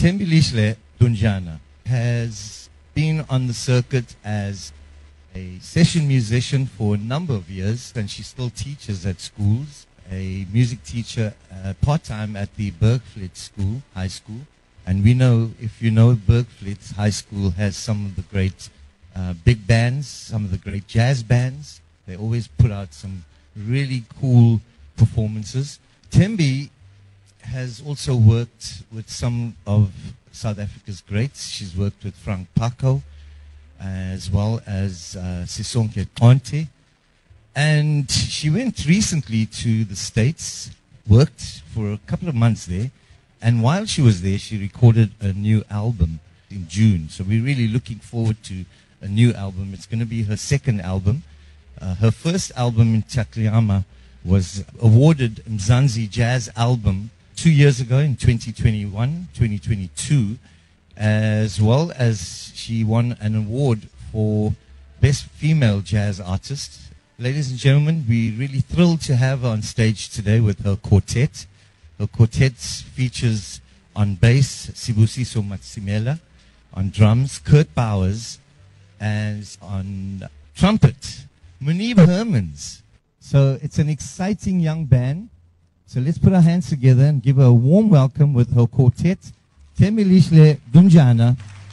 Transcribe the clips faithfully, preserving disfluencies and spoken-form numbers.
Thembilishle Dunjana has been on the circuit as a session musician for a number of years, and she still teaches at schools, a music teacher uh, part-time at the Bergfleet School, High School. And we know, if you know, Bergfleet High School has some of the great uh, big bands, some of the great jazz bands. They always put out some really cool performances. Thembi has also worked with some of South Africa's greats. She's worked with Frank Paco, as well as uh, Sisonke Conte. And she went recently to the States, worked for a couple of months there, and while she was there, she recorded a new album in June. So we're really looking forward to a new album. It's going to be her second album. Uh, her first album in Takliama was awarded Mzansi Jazz Album two years ago in twenty twenty-one, twenty twenty-two, as well as she won an award for Best Female Jazz Artist. Ladies and gentlemen, we're really thrilled to have her on stage today with her quartet. Her quartet features on bass Sibusiso Matsimela, on drums Kurt Bowers, and on trumpet Munib Hermans. So it's an exciting young band. So let's put our hands together and give her a warm welcome with her quartet, Thembilishle Dunjana.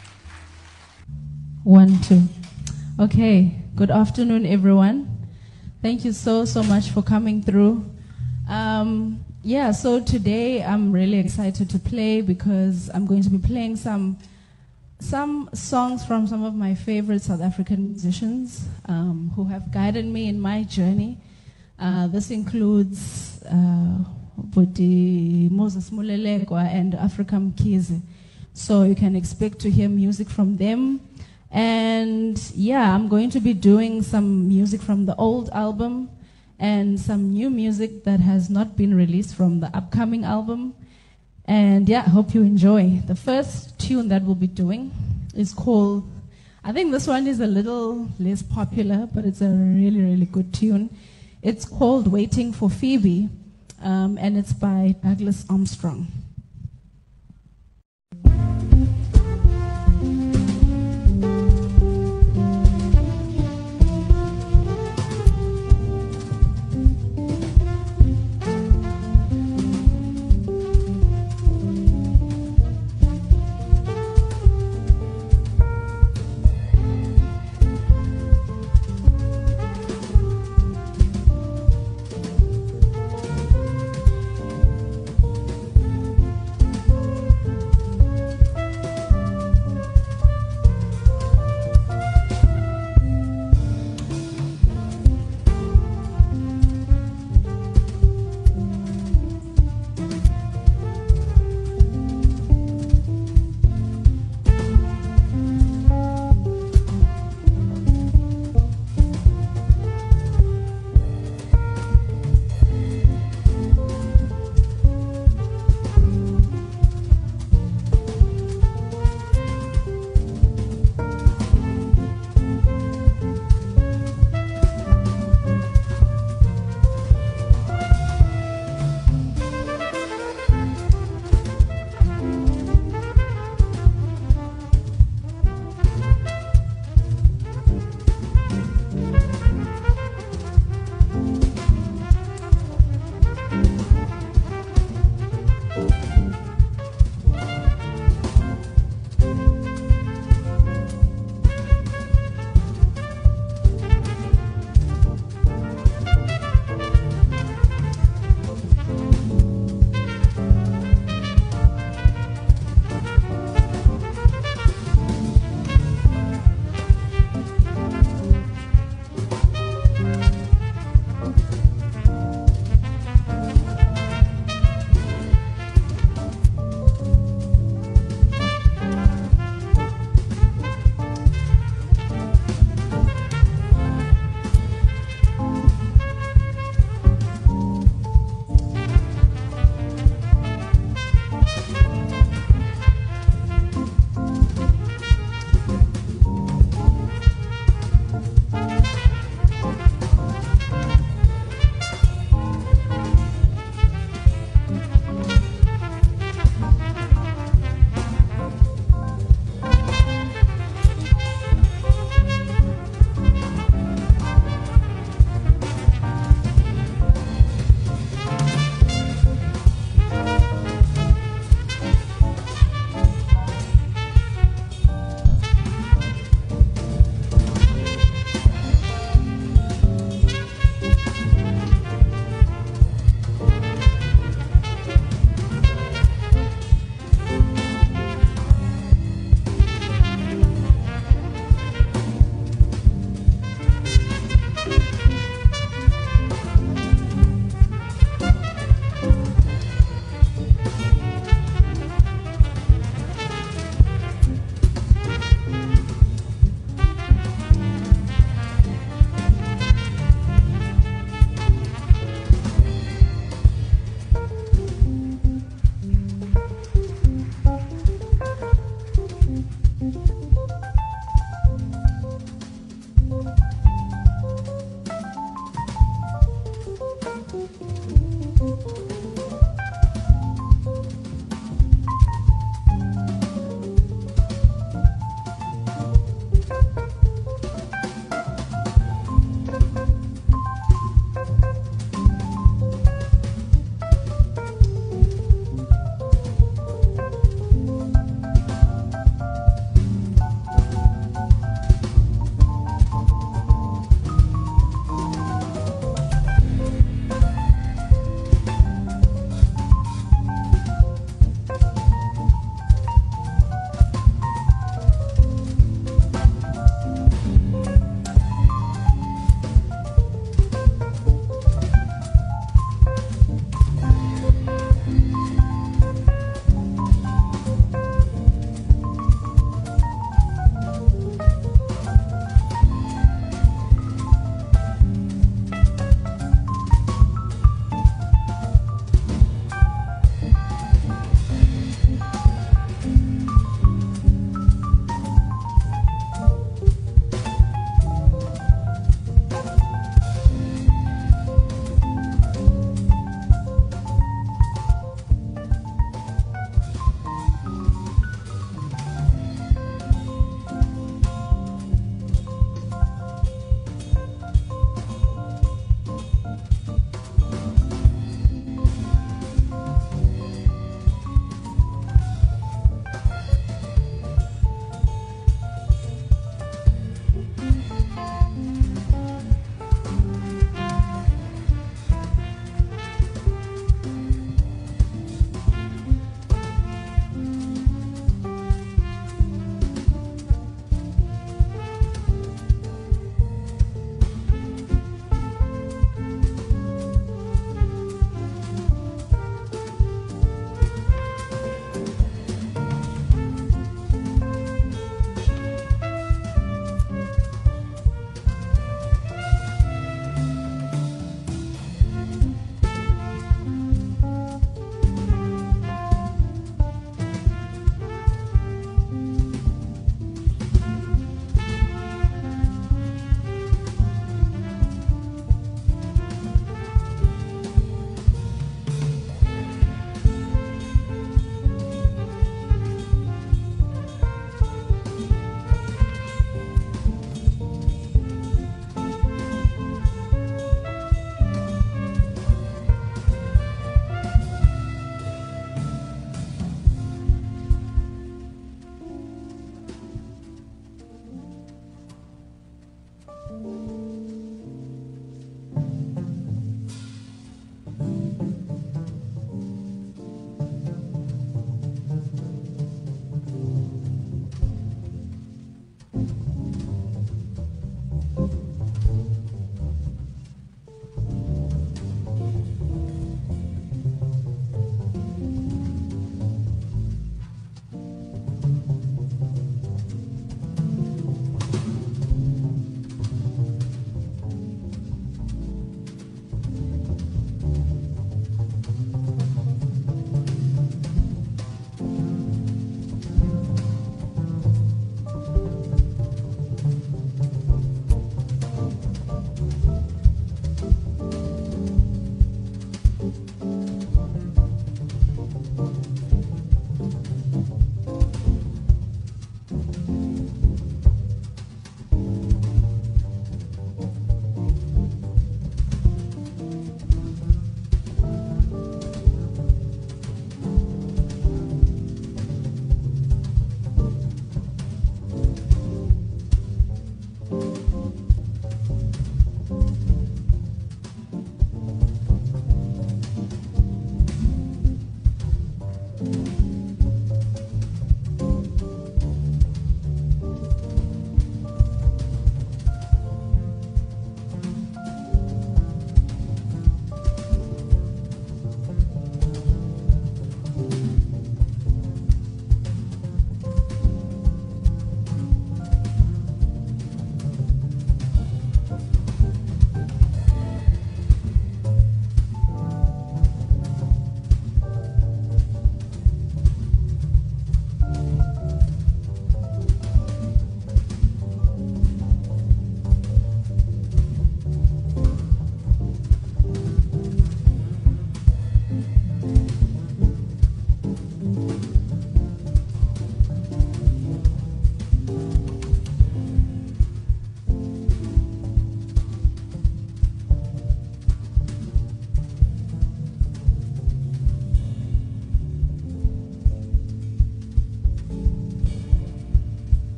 One, two. Okay, good afternoon, everyone. Thank you so, so much for coming through. Um, yeah, so today I'm really excited to play because I'm going to be playing some some songs from some of my favorite South African musicians um, who have guided me in my journey. Uh, this includes uh, Budi Moses Mulelekwa and Africa Mkhize. So you can expect to hear music from them. And yeah, I'm going to be doing some music from the old album and some new music that has not been released from the upcoming album. And yeah, I hope you enjoy. The first tune that we'll be doing is called, I think this one is a little less popular, but it's a really, really good tune. It's called Waiting for Phoebe, um, and it's by Douglas Armstrong.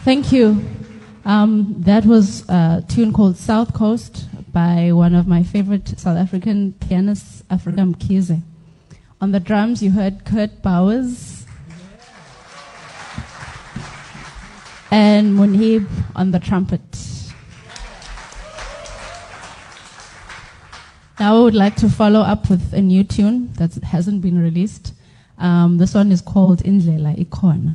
Thank you. Um, that was a tune called South Coast by one of my favorite South African pianists, Africa Mkhize. On the drums, you heard Kurt Bowers and Munib on the trumpet. Now I would like to follow up with a new tune that hasn't been released. Um, this one is called Indlela Ikhona.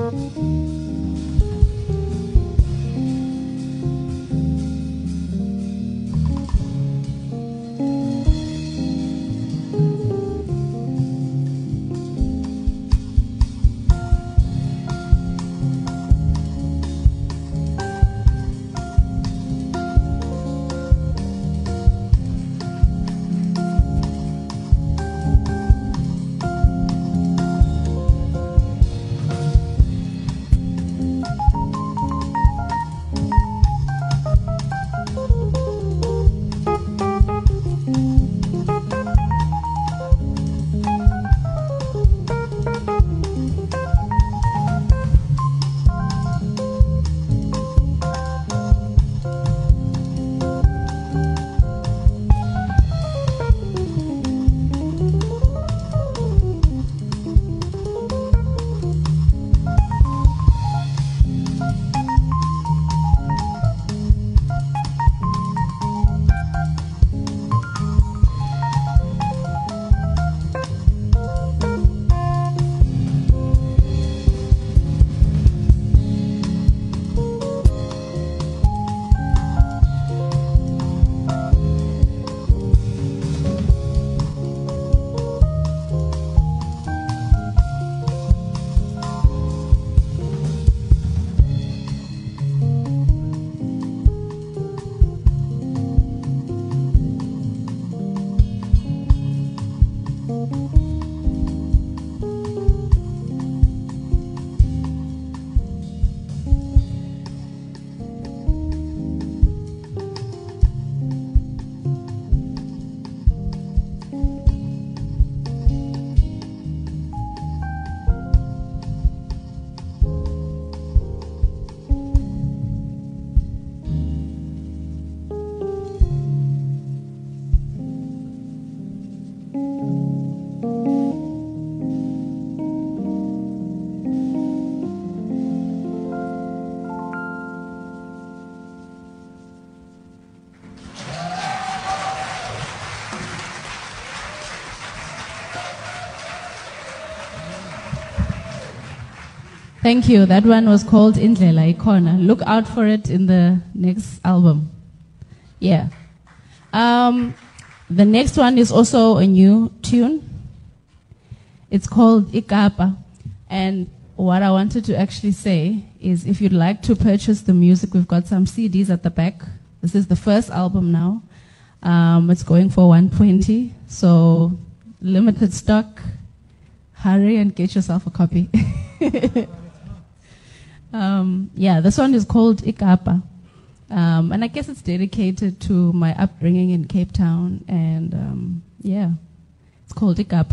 Thank you. That one was called Indlela Ikona. Look out for it in the next album. Yeah. Um, the next one is also a new tune. It's called Ikapa. And what I wanted to actually say is if you'd like to purchase the music, we've got some C Ds at the back. This is the first album now. Um, it's going for one twenty. So limited stock. Hurry and get yourself a copy. um, yeah, this one is called Ikapa. Um, and I guess it's dedicated to my upbringing in Cape Town. And um, yeah, it's called Ikapa.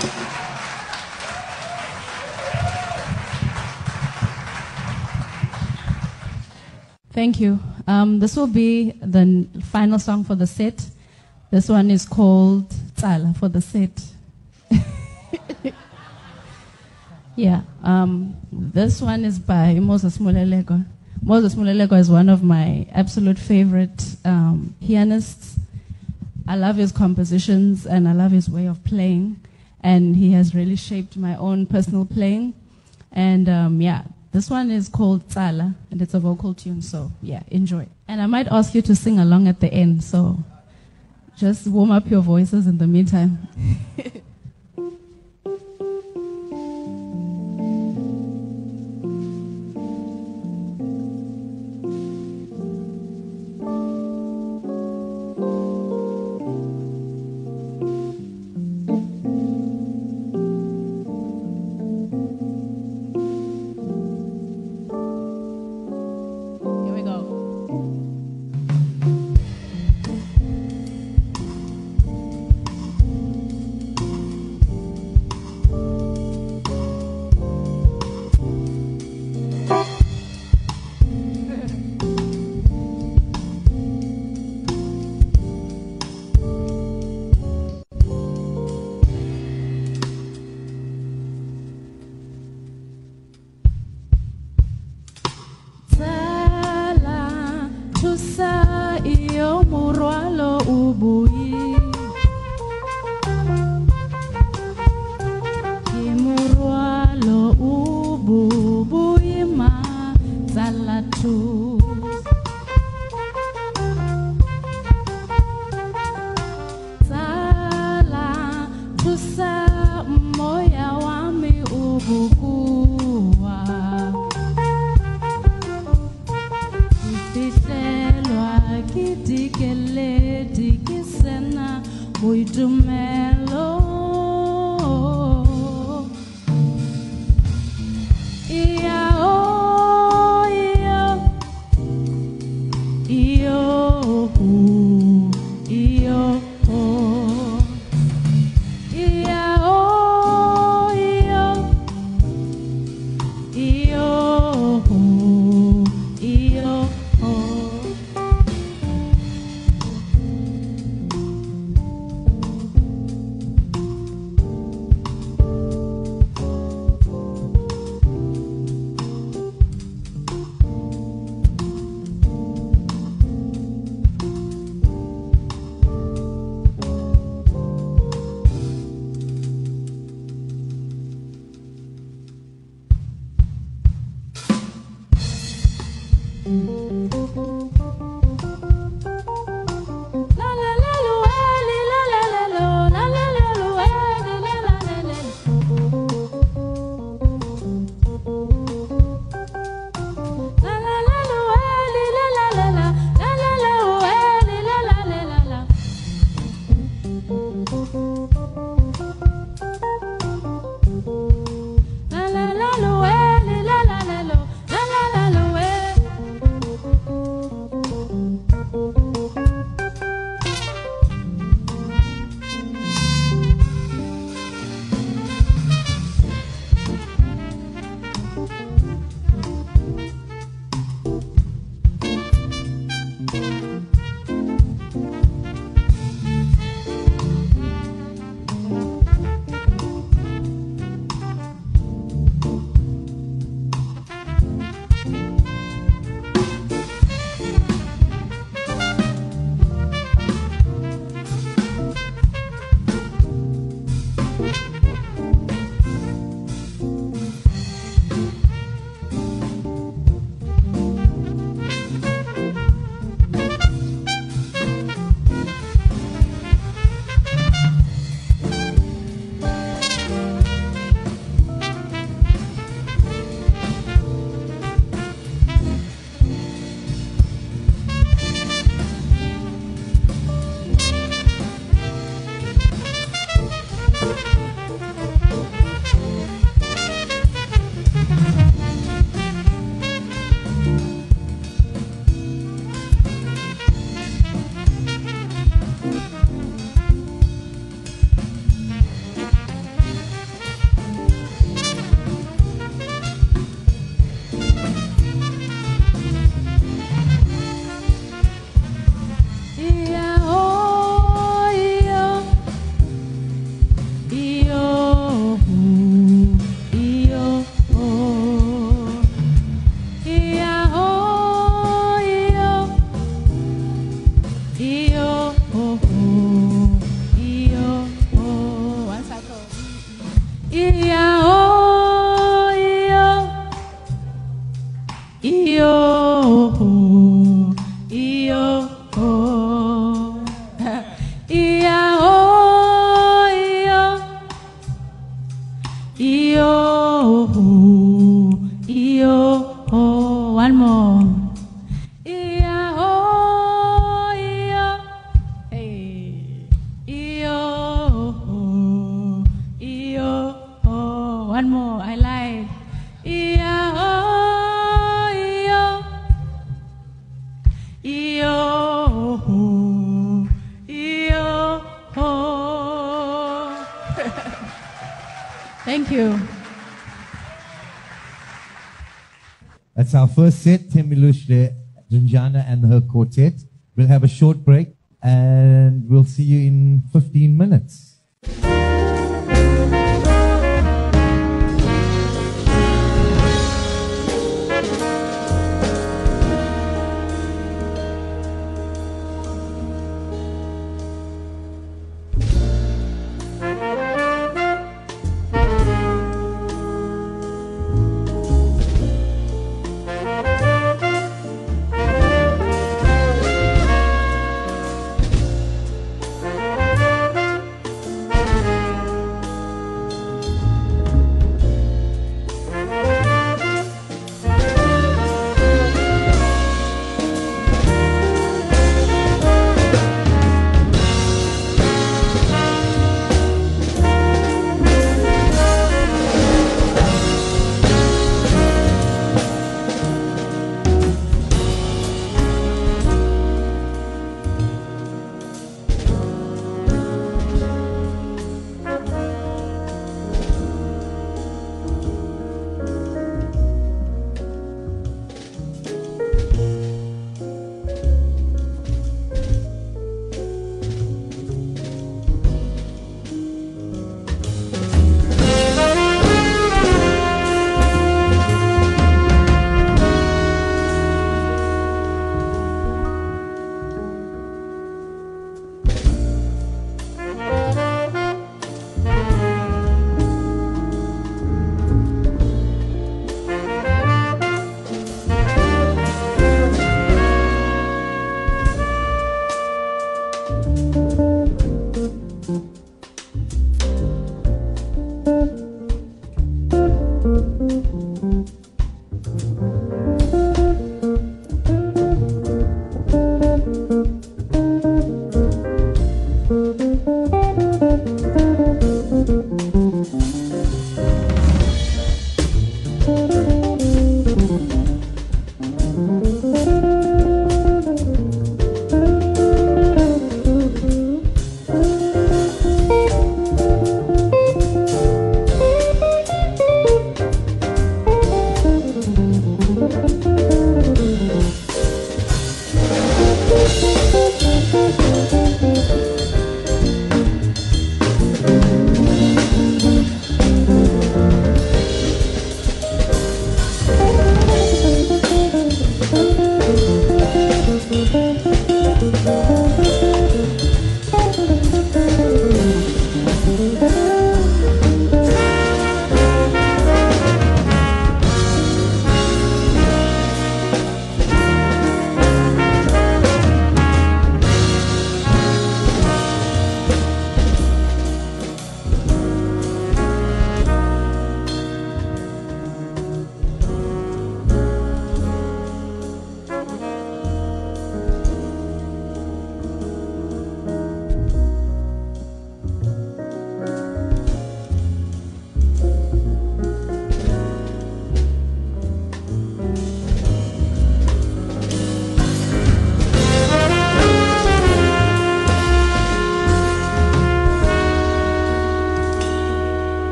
Thank you. Um, this will be the n- final song for the set. This one is called Tsala for the set. Yeah. Um, this one is by Moses Muleleko. Moses Muleleko is one of my absolute favorite um, pianists. I love his compositions and I love his way of playing. And he has really shaped my own personal playing. And um, yeah, this one is called Tsala, and it's a vocal tune, so yeah, enjoy. And I might ask you to sing along at the end, so just warm up your voices in the meantime. Here we go. Tsala, thusa iyo morwalo o boi. Ke morwalo o bo boima, tsala thusa. Tsala, thusa moya wa me o bokua. Fihlelwa ke dikeledi ke sena boitumelo. Iya o, iyo, iyo, hu, iyo, o. Iya o, iyo, iyo, hu, iyo, o. La la la lu, eli, la la la lo, la la la lu, eli, la la la la lo. La la la lu, eli, la la la la, la la la lu, eli, la la la la la. La la la lu, eli, la la la lo, la la la lu, eli. Iya oh iyo iyo iyo oh iya oh iyo iyo iyo oh. One more. Iya oh iyo hey iyo iyo oh. One more. I like iya oh iyo iyo iyo oh. Thank you. That's our first set, Temilushre Runjana and her quartet. We'll have a short break and we'll see you in fifteen minutes.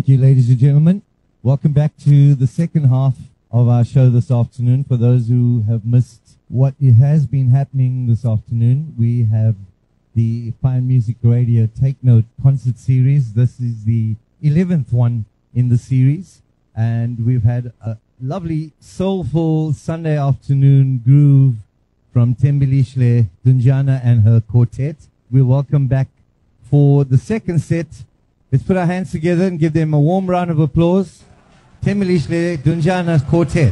Thank you, ladies and gentlemen. Welcome back to the second half of our show this afternoon. For those who have missed what has been happening this afternoon, we have the Fine Music Radio Take Note concert series. This is the eleventh one in the series, and we've had a lovely, soulful Sunday afternoon groove from Thembilishle Dunjana and her quartet. We welcome back for the second set. Let's put our hands together and give them a warm round of applause. Thembilishle Dunjana's quartet.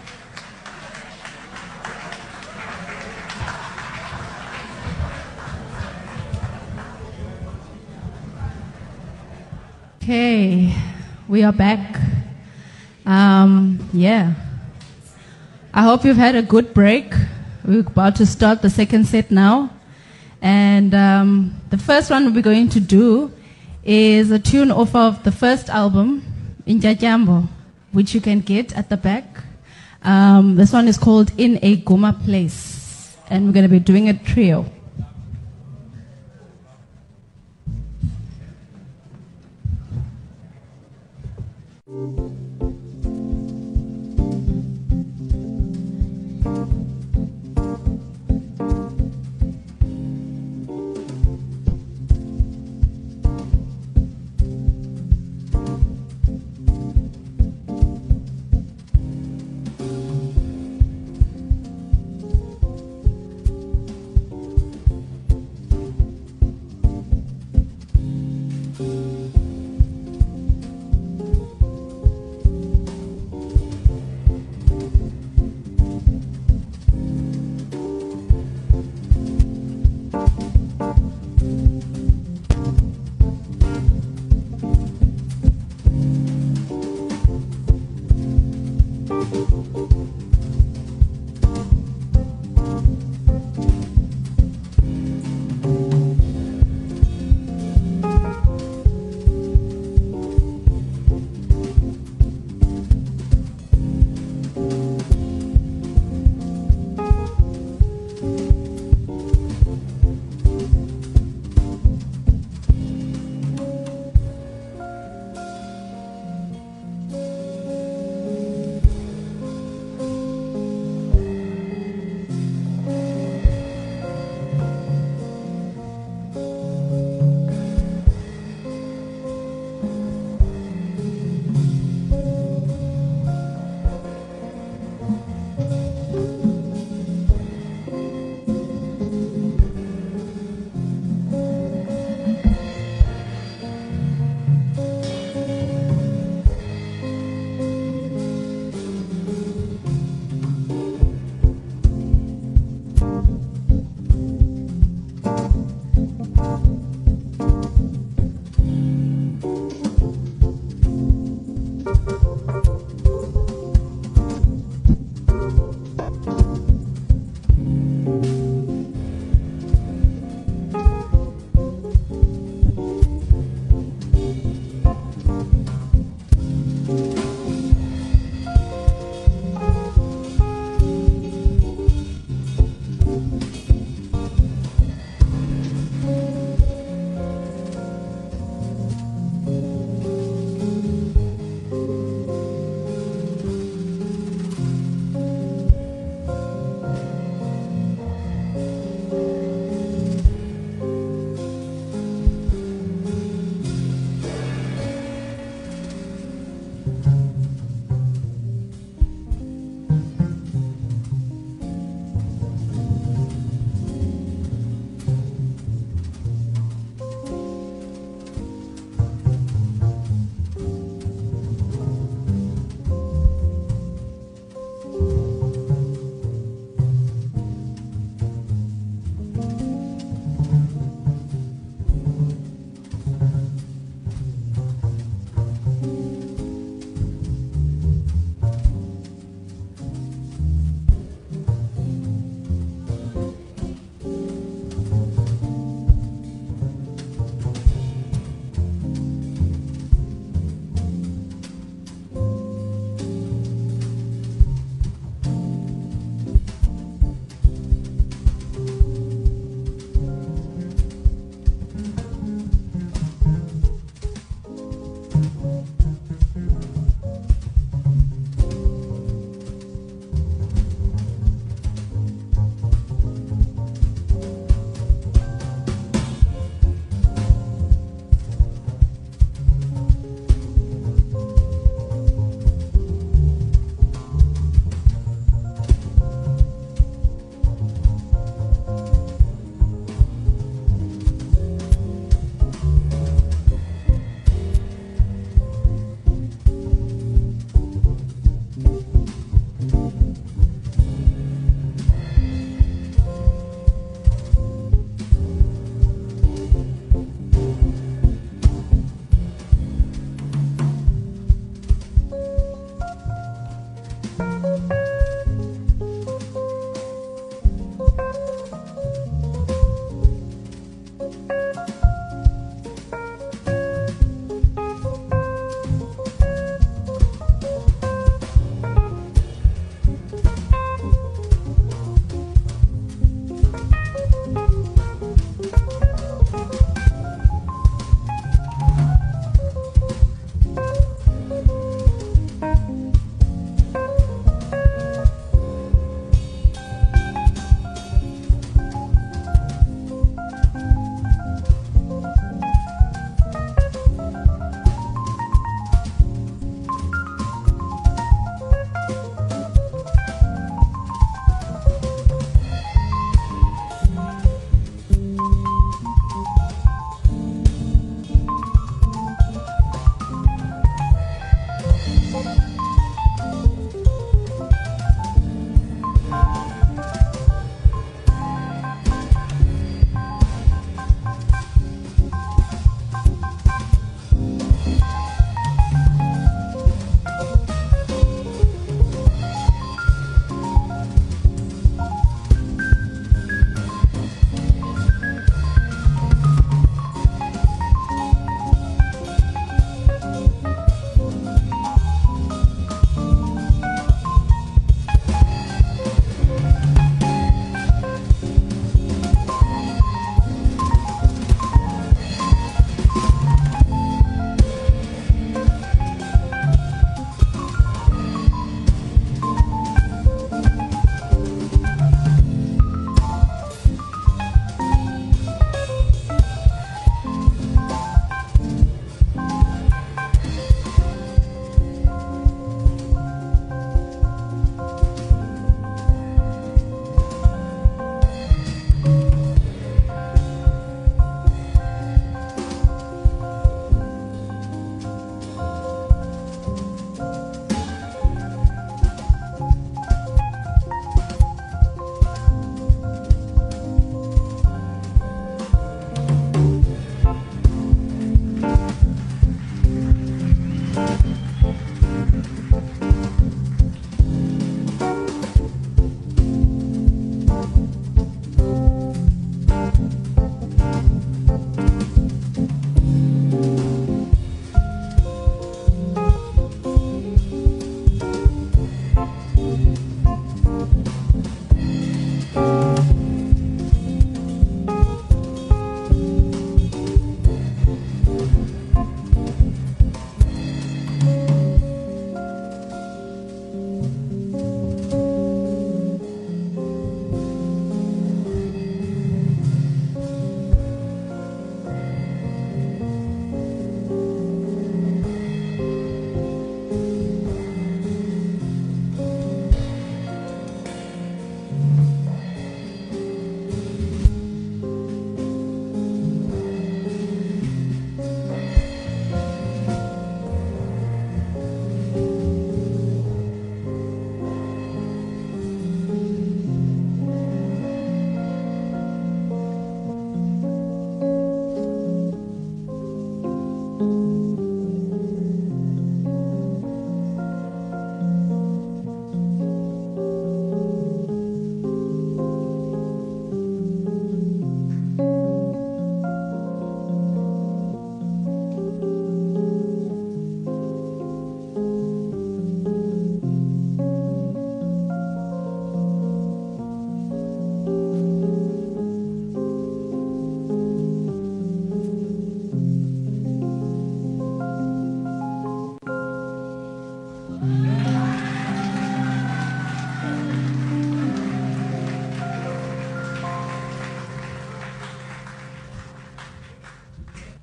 Okay, we are back. Um, yeah. I hope you've had a good break. We're about to start the second set now. And um, the first one we're going to do is a tune off of the first album, Injajambo, which you can get at the back. Um, this one is called In a Goma Place. And we're going to be doing a trio.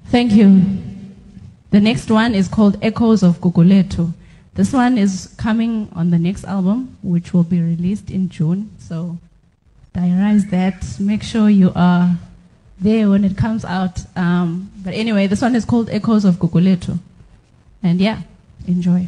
Thank you. The next one is called Echoes of Gugulethu. This one is coming on the next album, which will be released in June. So diarize that. Make sure you are there when it comes out. Um, but anyway, this one is called Echoes of Gugulethu. And yeah, enjoy.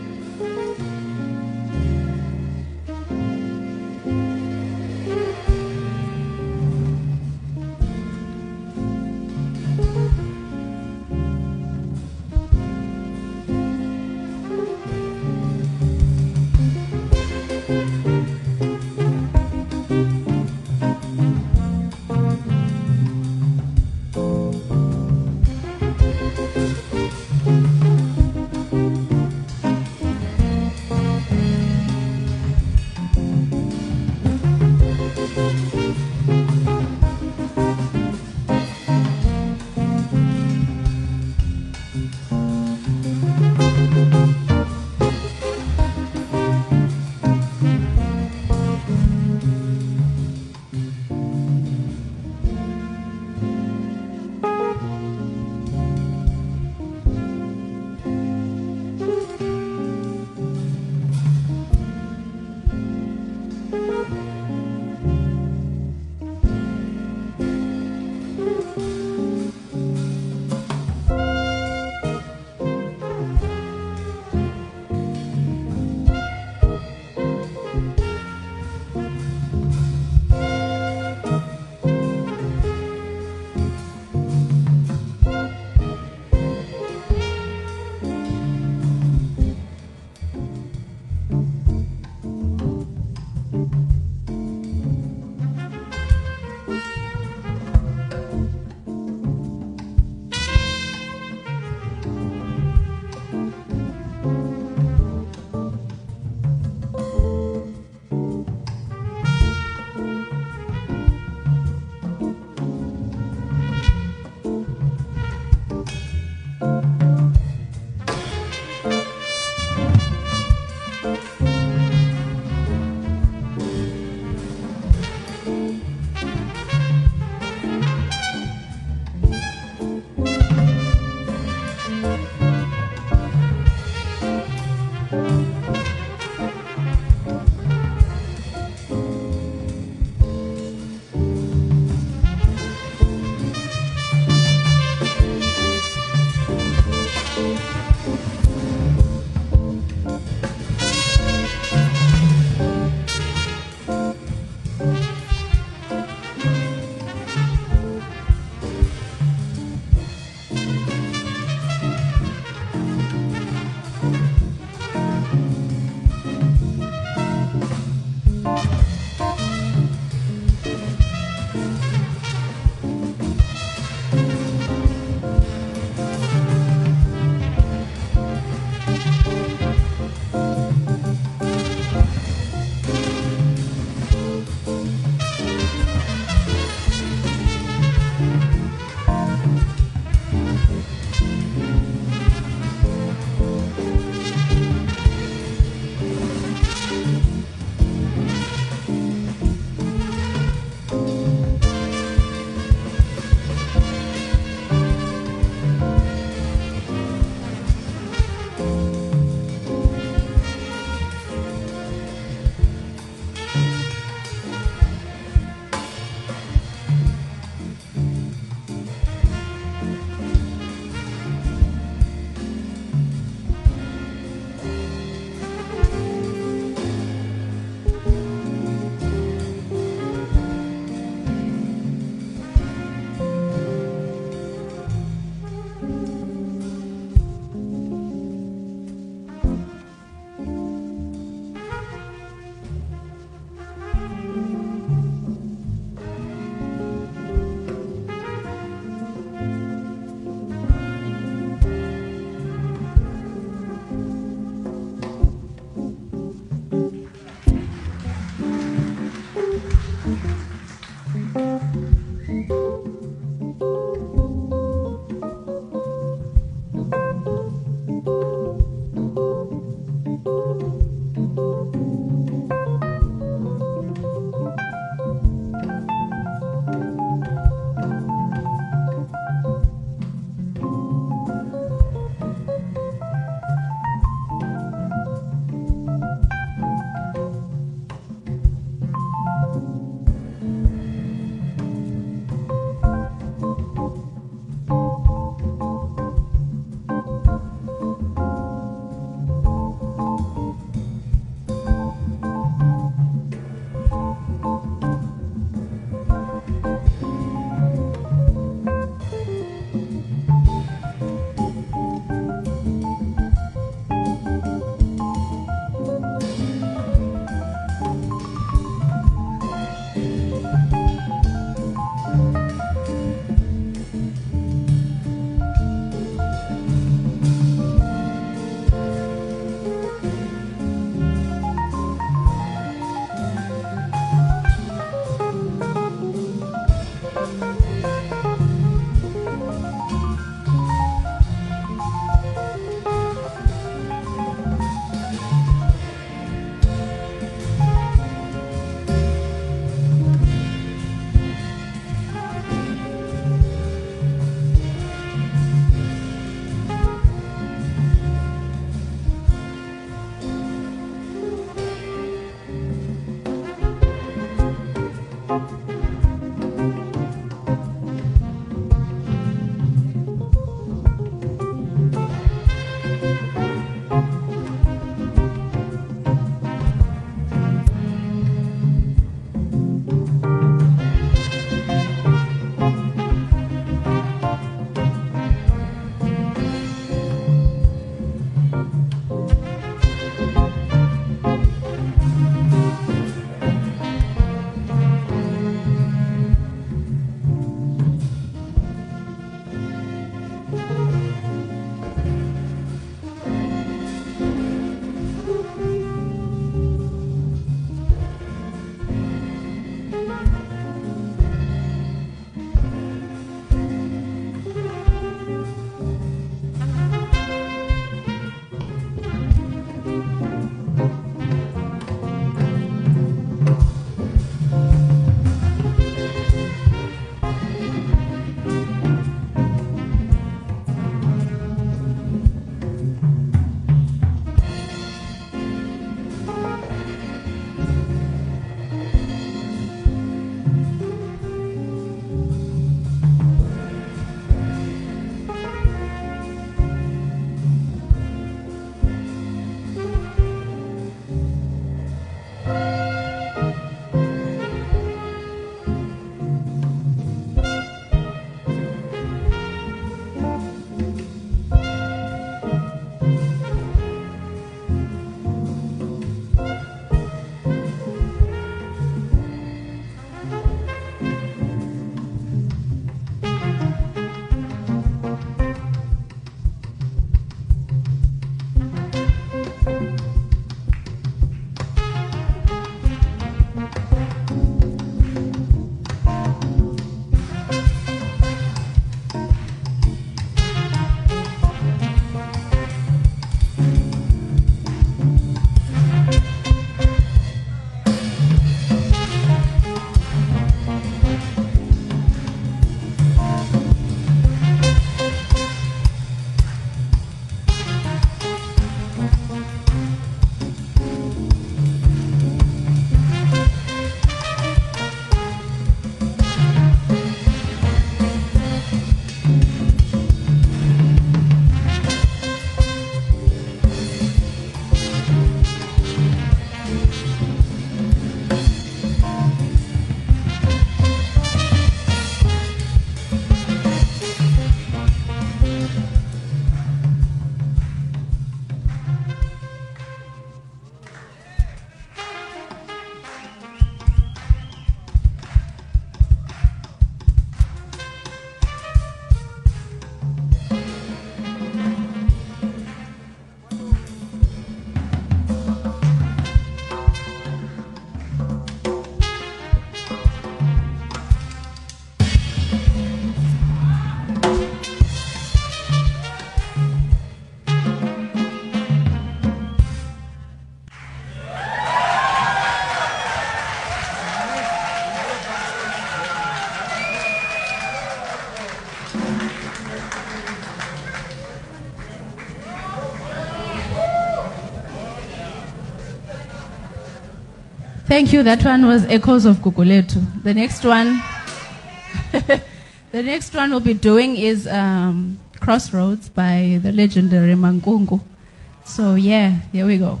Thank you. That one was Echoes of Guguletu. The next one, the next one we'll be doing is um, Crossroads by the legendary Mangungu. So yeah, here we go.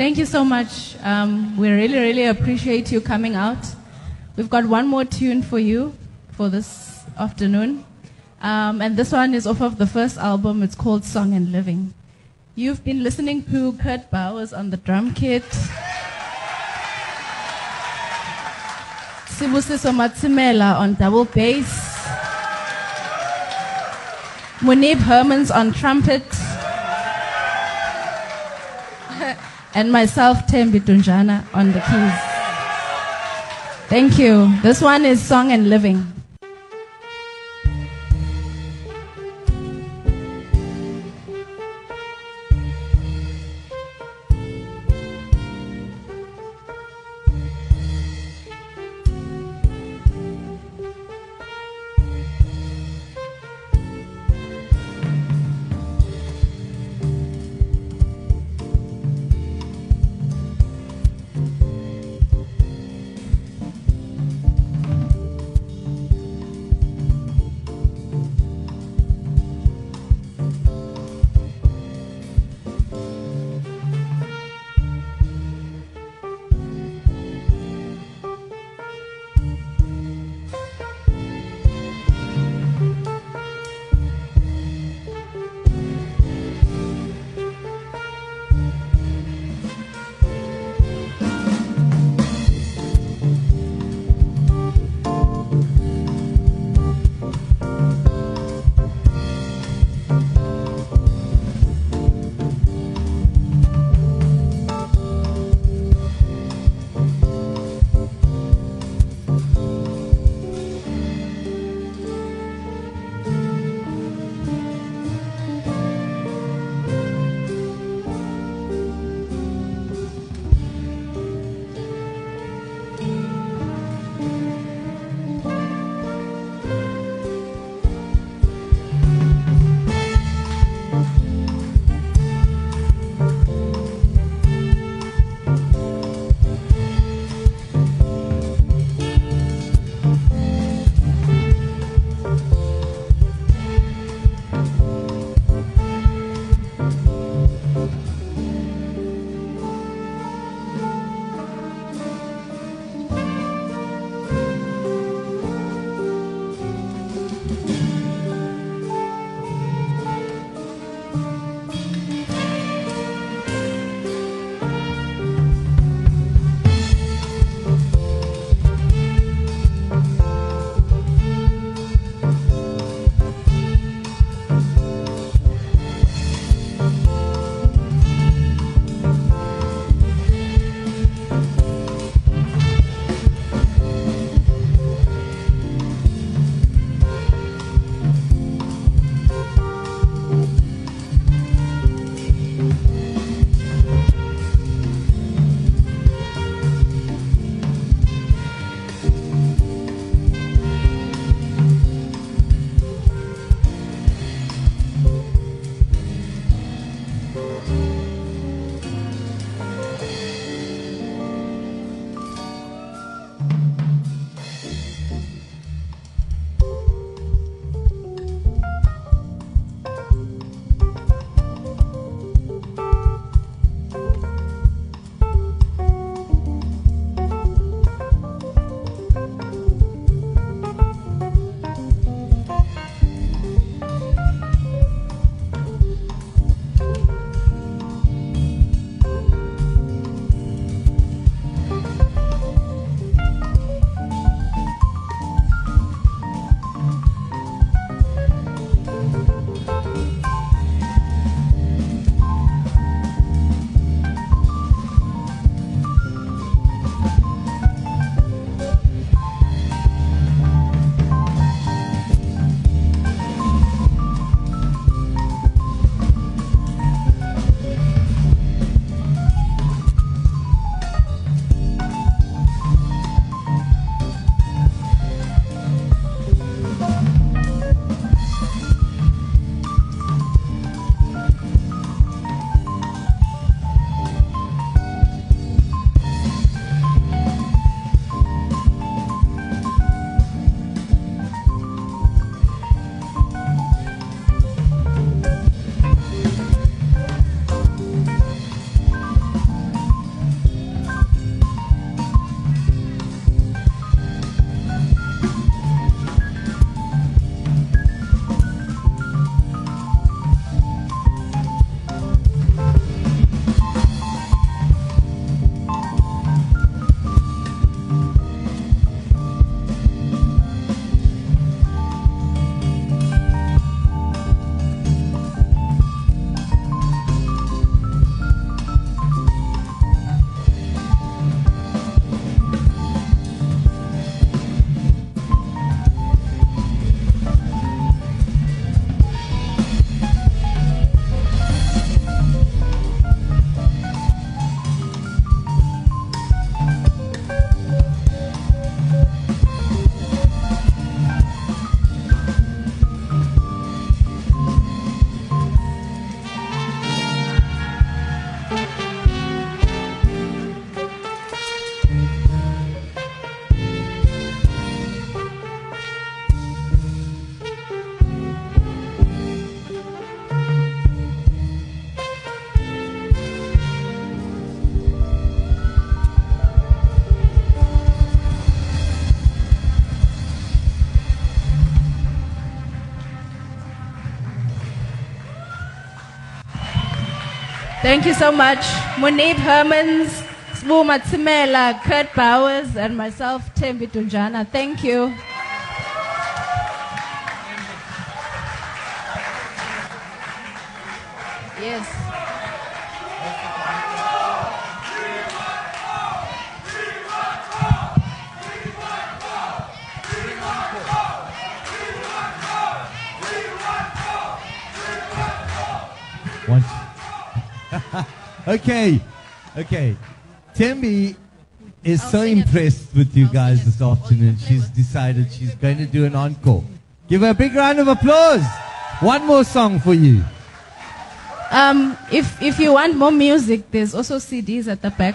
Thank you so much. Um, we really, really appreciate you coming out. We've got one more tune for you for this afternoon. Um, and this one is off of the first album. It's called Song and Living. You've been listening to Kurt Bowers on the drum kit. Sibusiso Matsimela on double bass. Munib Hermans on trumpet. And myself, Tembi Tunjana, on the keys. Thank you. This one is Song and Living. Thank you so much. Munib Hermans, Sbu Matsimela, Kurt Bowers, and myself, Thembi Tunjana. Thank you. Yes. One. okay, okay. Thembi is I'll so sing it. impressed with you I'll guys sing it. this afternoon. She's decided she's going to do an encore. Give her a big round of applause. One more song for you. Um, if, if you want more music, there's also C Ds at the back.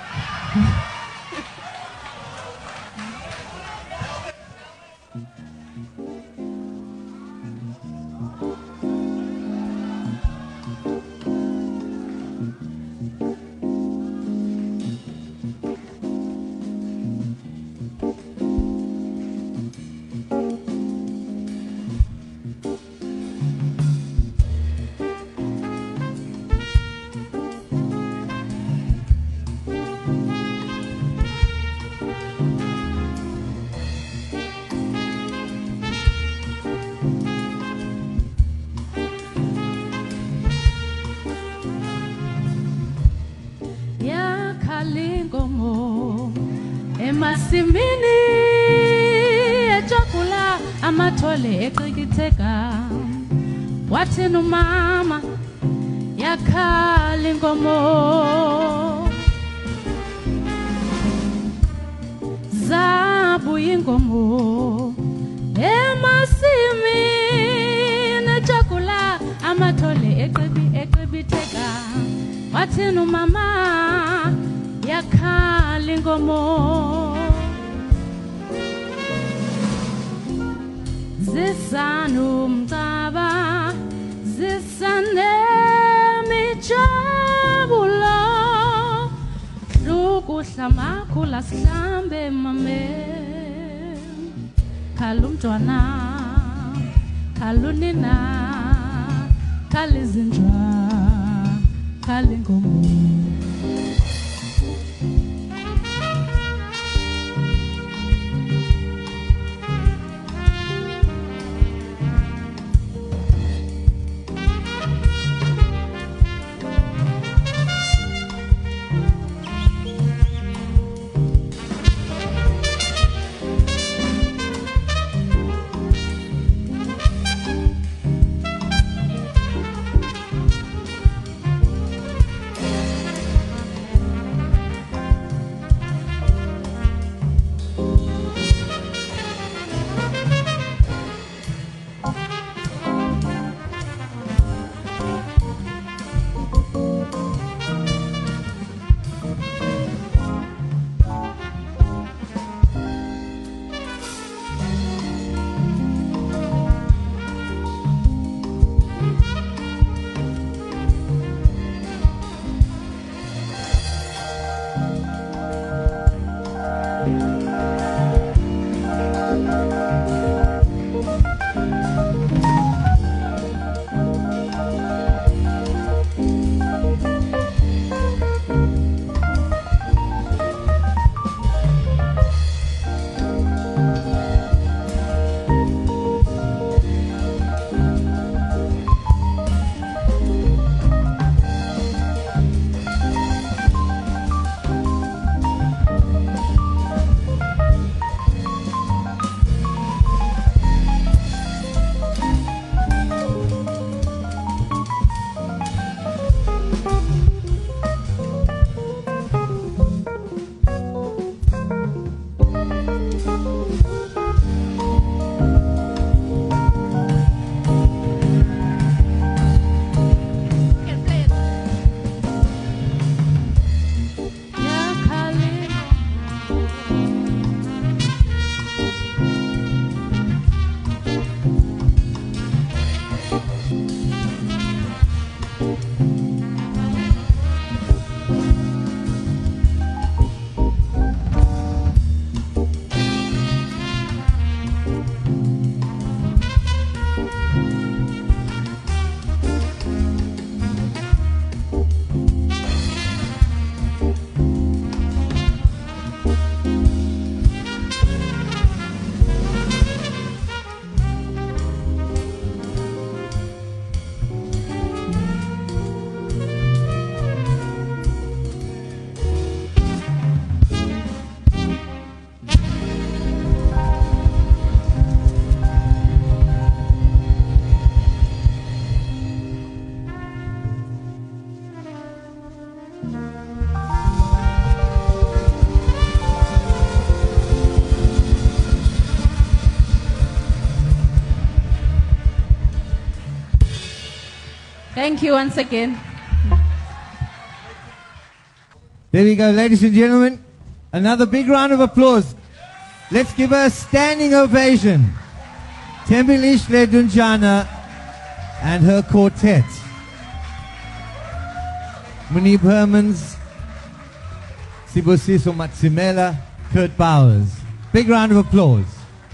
Kalingomo emasimini ejokula amathole eqikitheka wathina umama yakhala ingomo zabuya ingomo emasimini ejokula amathole eqibi eqibitheka wathina umama yakhala ingomo zisanumcaba zisanemijabulo hlukuhla makhula sihlambe mame khala umntwana khala unina khala izinjwa khala ingomo. Thank you once again. There we go, ladies and gentlemen. Another big round of applause. Let's give her a standing ovation. Thembelihle Dunjana and her quartet. Munib Hermans, Sibusiso Matsimela, Kurt Bowers. Big round of applause.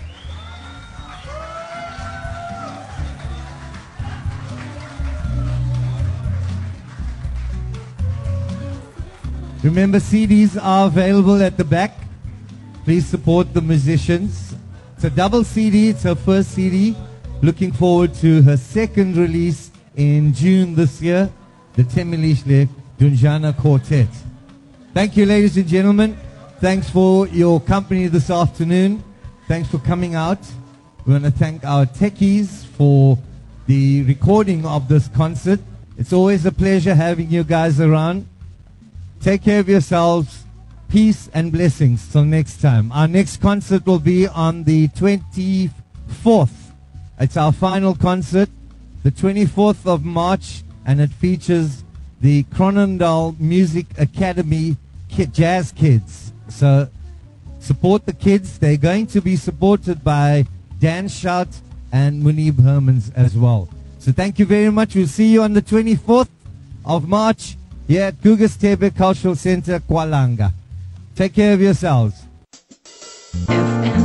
Remember, C Ds are available at the back. Please support the musicians. It's a double C D. It's her first C D. Looking forward to her second release in June this year, the Thembelihle Dunjana Quartet. Thank you, ladies and gentlemen. Thanks for your company this afternoon. Thanks for coming out. We want to thank our techies for the recording of this concert. It's always a pleasure having you guys around. Take care of yourselves. Peace and blessings. Till next time. Our next concert will be on the twenty-fourth. It's our final concert, the twenty-fourth of March, and it features the Cronendal Music Academy Kid, Jazz Kids. So support the kids. They're going to be supported by Dan Shout and Munib Hermans as well. So thank you very much. We'll see you on the twenty-fourth of March here at Gugus Tebe Cultural Center, Kualanga. Take care of yourselves. F M